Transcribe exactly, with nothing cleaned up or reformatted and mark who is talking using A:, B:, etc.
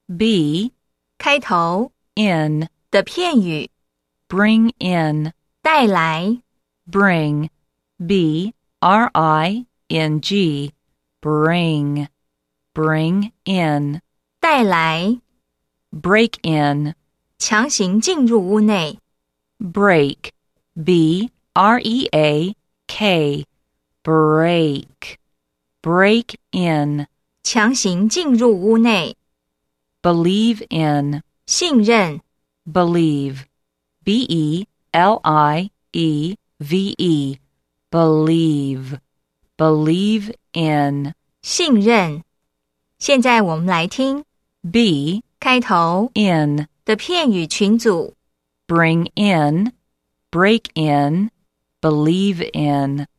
A: be
B: 开头
A: in
B: 的片语，
A: bring in
B: 带来
A: bring b r i n g bring bring in
B: 带来
A: break in
B: 强行进入屋内，
A: break b r e a k break break in
B: 强行进入屋内，
A: believe in
B: 信任
A: believe b e l i e v e believe believe in
B: 信任。现在我们来听
A: be
B: 开头
A: in
B: 的片语群组。
A: bring in break in believe in